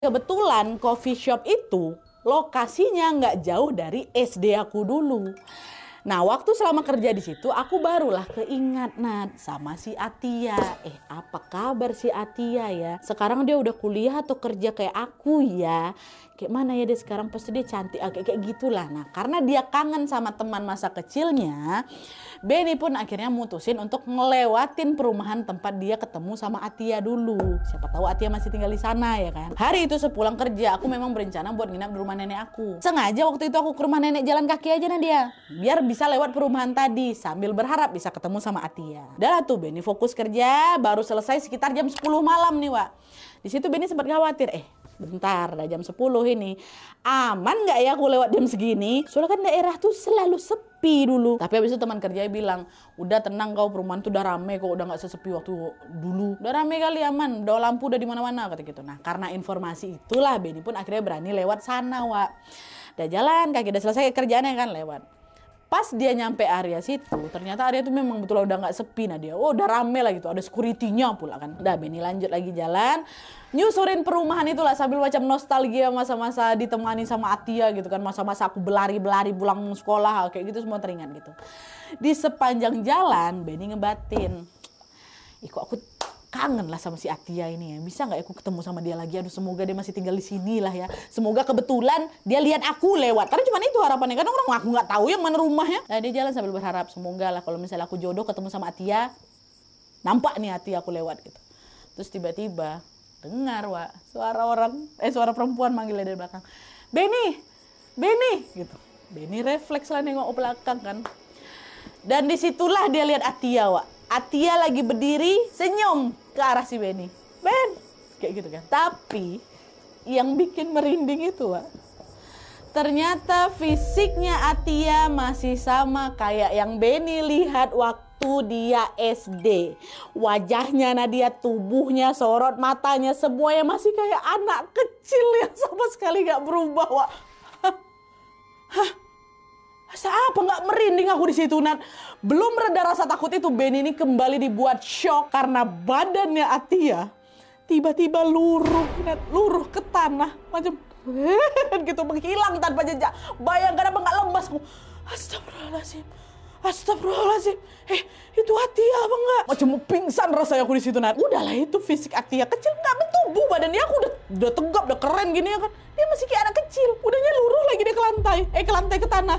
Kebetulan coffee shop itu lokasinya nggak jauh dari SD aku dulu. Nah, waktu selama kerja di situ, aku barulah keingat Nat sama si Atia. Apa kabar si Atia ya? Sekarang dia udah kuliah atau kerja kayak aku ya? Kayak mana ya dia sekarang? Pasti dia cantik, kayak gitulah. Nah, karena dia kangen sama teman masa kecilnya, Benny pun akhirnya mutusin untuk ngelewatin perumahan tempat dia ketemu sama Atia dulu. Siapa tahu Atia masih tinggal di sana ya kan. Hari itu sepulang kerja, aku memang berencana buat nginap di rumah nenek aku. Sengaja waktu itu aku ke rumah nenek jalan kaki aja Nadia, biar bisa lewat perumahan tadi sambil berharap bisa ketemu sama Atia. Udah tuh Benny fokus kerja, baru selesai sekitar jam 10 malam nih Wak. Di situ Benny sempat khawatir, bentar, udah jam 10 ini. Aman nggak ya aku lewat jam segini? Soalnya kan daerah tuh selalu sepi dulu. Tapi habis itu teman kerjanya bilang, udah tenang kau, perumahan tuh udah rame kok, udah nggak sesepi waktu dulu. Udah rame kali, aman, udah lampu udah di mana-mana kata gitu. Nah, karena informasi itulah Benny pun akhirnya berani lewat sana, Wak. Udah jalan kaki, udah selesai kerjaannya kan lewat. Pas dia nyampe area situ, ternyata area itu memang betul udah nggak sepi. Nah dia, udah rame lah gitu, ada security-nya pula kan. Udah Benny lanjut lagi jalan, nyusurin perumahan itulah sambil macam nostalgia masa-masa ditemani sama Atia gitu kan. Masa-masa aku belari-belari pulang sekolah, kayak gitu semua teringat gitu. Di sepanjang jalan, Benny ngebatin, kok aku kangen lah sama si Atia ini ya. Bisa nggak ya aku ketemu sama dia lagi? Aduh, semoga dia masih tinggal di sini lah ya. Semoga kebetulan dia lihat aku lewat. Karena cuma itu harapannya. Kan orang aku nggak tahu yang mana rumahnya. Nah, dia jalan sambil berharap semoga lah kalau misalnya aku jodoh ketemu sama Atia, nampak nih Atia aku lewat gitu. Terus tiba-tiba dengar Wak, suara perempuan manggilnya dari belakang. Benny, Benny gitu. Benny refleks lah nengok ke belakang kan. Dan disitulah dia lihat Atia Wak. Atia lagi berdiri senyum ke arah si Benny. Ben, kayak gitu kan. Tapi yang bikin merinding itu Wak, ternyata fisiknya Atia masih sama kayak yang Benny lihat waktu dia SD. Wajahnya Nadia, tubuhnya, sorot matanya, semuanya masih kayak anak kecil yang sama sekali gak berubah Wak. Apa nggak merinding aku di situ Nat? Belum reda rasa takut itu, Benny ini kembali dibuat shock karena badannya Atia tiba-tiba luruh Nat, luruh ke tanah macam gitu, menghilang tanpa jejak. Bayangkan apa nggak lemas aku. Astagfirullahaladzim, astagfirullahaladzim. Itu Atia apa enggak? Macam mau pingsan rasanya aku di situ Nat. Udahlah, itu fisik Atia kecil nggak bertubuh badannya, aku udah tegap, udah keren gini ya kan. Dia masih kayak anak kecil, udahnya luruh lagi dia ke lantai, ke tanah.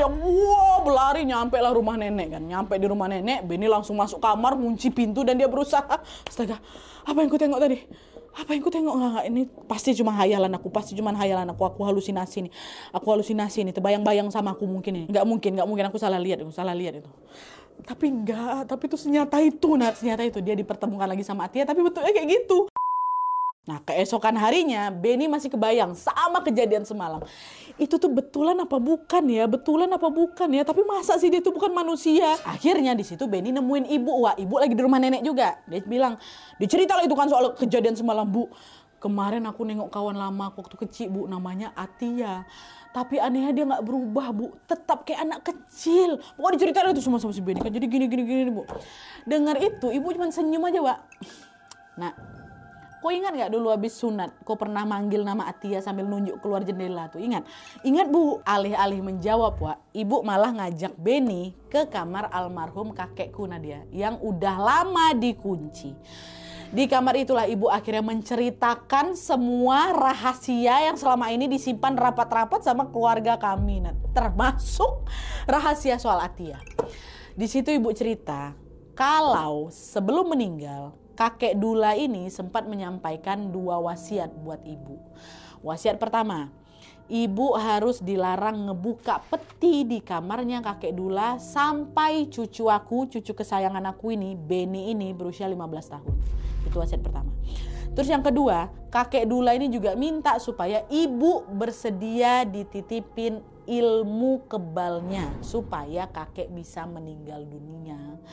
Berlari nyampe lah rumah nenek kan. Nyampe di rumah nenek, Benny langsung masuk kamar, kunci pintu dan dia berusaha. Astaga, apa yang ku tengok tadi? Apa yang ku tengok? Nggak, ini pasti cuma hayalan aku, aku halusinasi nih. Aku halusinasi nih, terbayang-bayang sama aku mungkin ini. Nggak mungkin aku salah lihat itu. Tapi enggak, tapi itu senyata itu Nat, senyata itu dia dipertemukan lagi sama Atia, tapi betulnya kayak gitu. Nah, keesokan harinya Benny masih kebayang sama kejadian semalam. Itu tuh betulan apa bukan ya? Tapi masa sih dia tuh bukan manusia? Akhirnya di situ Benny nemuin ibu. Wah, ibu lagi di rumah nenek juga. Dia bilang, dicerita lah itu kan soal kejadian semalam, Bu. Kemarin aku nengok kawan lama aku waktu kecil, Bu, namanya Atia. Tapi anehnya dia nggak berubah, Bu. Tetap kayak anak kecil. Pokoknya diceritain itu semua sama si Benny kan. Jadi gini, Bu. Dengar itu, ibu cuma senyum aja, Wak. Nah, kau ingat gak dulu habis sunat, kau pernah manggil nama Atia sambil nunjuk keluar jendela tuh? Ingat? Ingat Bu, alih-alih menjawab Wak, ibu malah ngajak Benny ke kamar almarhum kakekku Nadia yang udah lama dikunci. Di kamar itulah ibu akhirnya menceritakan semua rahasia yang selama ini disimpan rapat-rapat sama keluarga kami, termasuk rahasia soal Atia. Di situ ibu cerita kalau sebelum meninggal, kakek Dula ini sempat menyampaikan 2 wasiat buat ibu. Wasiat pertama, ibu harus dilarang ngebuka peti di kamarnya kakek Dula sampai cucu kesayangan aku ini, Benny ini berusia 15 tahun. Itu wasiat pertama. Terus yang kedua, kakek Dula ini juga minta supaya ibu bersedia dititipin ilmu kebalnya supaya kakek bisa meninggal dunia.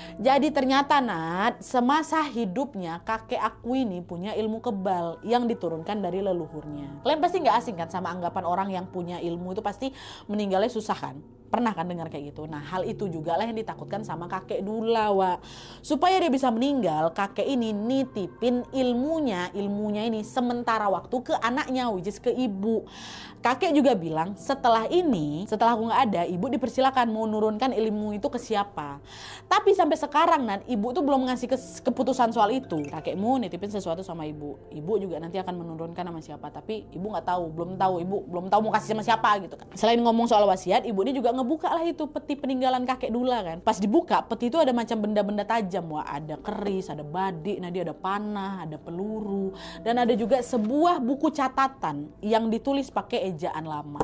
Jadi ternyata Nat, semasa hidupnya kakek aku ini punya ilmu kebal yang diturunkan dari leluhurnya. Kalian pasti nggak asing kan sama anggapan orang yang punya ilmu itu pasti meninggalnya susah kan? Pernah kan dengar kayak gitu? Nah hal itu juga lah yang ditakutkan sama kakek Dula, Wak. Supaya dia bisa meninggal, kakek ini nitipin ilmunya ini sementara waktu ke anaknya, which is ke ibu. Kakek juga bilang setelah aku nggak ada, ibu dipersilakan mau nurunkan ilmu itu ke siapa. Tapi sampai sekarang ibu tuh belum ngasih keputusan soal itu. Kakekmu nitipin sesuatu sama ibu juga nanti akan menurunkan sama siapa. Tapi ibu nggak tahu, ibu belum tahu mau kasih sama siapa gitu kan. Selain ngomong soal wasiat, ibu ini juga ngebuka lah itu peti peninggalan kakek Dula kan. Pas dibuka peti itu ada macam benda-benda tajam, wah ada keris, ada badik, dia ada panah, ada peluru, dan ada juga sebuah buku catatan yang ditulis pakai ejaan lama.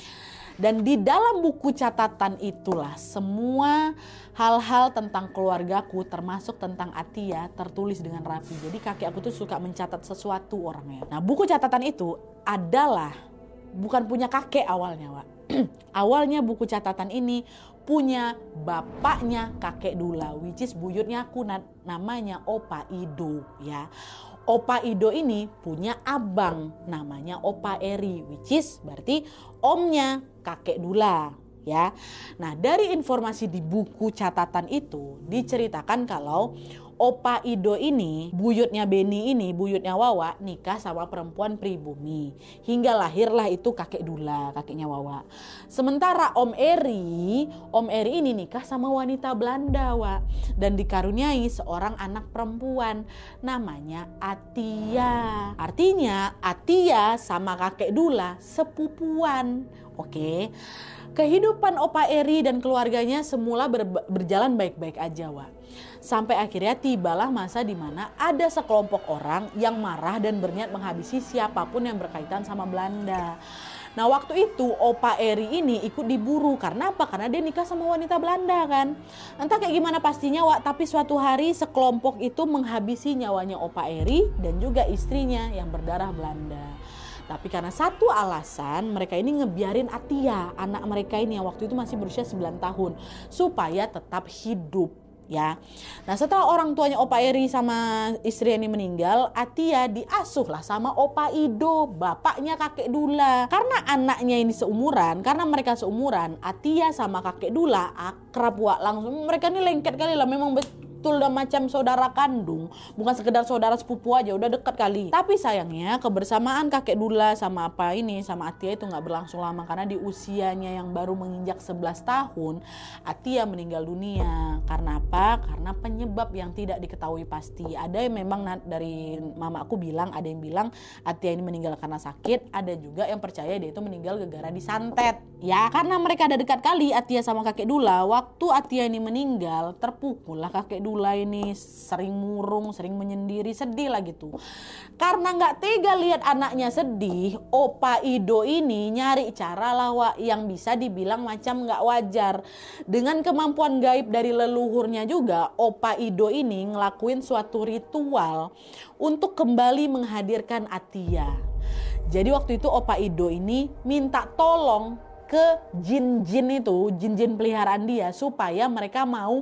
Dan di dalam buku catatan itulah semua hal-hal tentang keluargaku termasuk tentang Atia tertulis dengan rapi. Jadi kakek aku tuh suka mencatat sesuatu orangnya. Nah buku catatan itu adalah bukan punya kakek awalnya, Wak. Awalnya buku catatan ini punya bapaknya kakek Dula, which is buyutnya aku, namanya Opa Ido ya. Opa Ido ini punya abang namanya Opa Eri, which is berarti omnya kakek Dula ya. Nah dari informasi di buku catatan itu diceritakan kalau Opa Ido ini, buyutnya Beni ini, buyutnya Wawa nikah sama perempuan pribumi. Hingga lahirlah itu kakek Dula, kakeknya Wawa. Sementara Om Eri ini nikah sama wanita Belanda, Wak. Dan dikaruniai seorang anak perempuan namanya Atia. Artinya Atia sama kakek Dula sepupuan. Oke. Kehidupan Opa Eri dan keluarganya semula berjalan baik-baik aja, Wak. Sampai akhirnya tibalah masa di mana ada sekelompok orang yang marah dan berniat menghabisi siapapun yang berkaitan sama Belanda. Nah waktu itu Opa Eri ini ikut diburu. Karena apa? Karena dia nikah sama wanita Belanda kan. Entah kayak gimana pastinya, Wak, tapi suatu hari sekelompok itu menghabisi nyawanya Opa Eri dan juga istrinya yang berdarah Belanda. Tapi karena satu alasan mereka ini ngebiarin Atia, anak mereka ini yang waktu itu masih berusia 9 tahun, supaya tetap hidup ya. Nah setelah orang tuanya Opa Eri sama istri ini meninggal, Atia diasuh lah sama Opa Ido, bapaknya kakek Dula. Karena anaknya ini seumuran, karena mereka seumuran, Atia sama kakek Dula akrab, Wak. Langsung mereka ini lengket kali lah, memang betul udah macam saudara kandung, bukan sekedar saudara sepupu aja, udah dekat kali. Tapi sayangnya kebersamaan kakek Dula sama sama Atia itu nggak berlangsung lama, karena di usianya yang baru menginjak 11 tahun Atia meninggal dunia. Karena apa? Karena penyebab yang tidak diketahui pasti. Ada yang memang dari mama aku bilang, ada yang bilang Atia ini meninggal karena sakit, ada juga yang percaya dia itu meninggal gara-gara disantet ya. Karena mereka ada dekat kali Atia sama kakek Dula, waktu Atia ini meninggal terpukul lah kakek Dula ini, sering murung, sering menyendiri, sedih lah gitu. Karena nggak tega lihat anaknya sedih, Opa Ido ini nyari cara lah, Wak, yang bisa dibilang macam nggak wajar. Dengan kemampuan gaib dari leluhurnya juga, Opa Ido ini ngelakuin suatu ritual untuk kembali menghadirkan Atia. Jadi waktu itu Opa Ido ini minta tolong ke jin-jin itu, jin-jin peliharaan dia, supaya mereka mau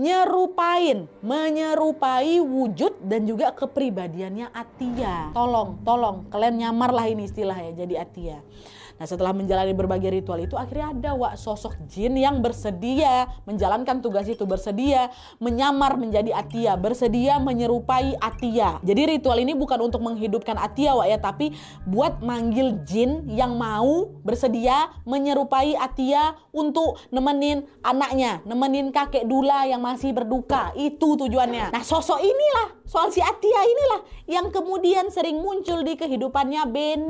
menyerupai wujud dan juga kepribadiannya Atia. Tolong kalian nyamar lah, ini istilahnya, jadi Atia. Nah setelah menjalani berbagai ritual itu akhirnya ada, Wak, sosok jin yang bersedia menjalankan tugas itu, bersedia menyamar menjadi Atia, bersedia menyerupai Atia. Jadi ritual ini bukan untuk menghidupkan Atia, Wak, ya, tapi buat manggil jin yang mau bersedia menyerupai Atia untuk nemenin anaknya, nemenin kakek Dula yang masih berduka. Itu tujuannya. Nah sosok inilah, soal si Atia inilah yang kemudian sering muncul di kehidupannya Ben.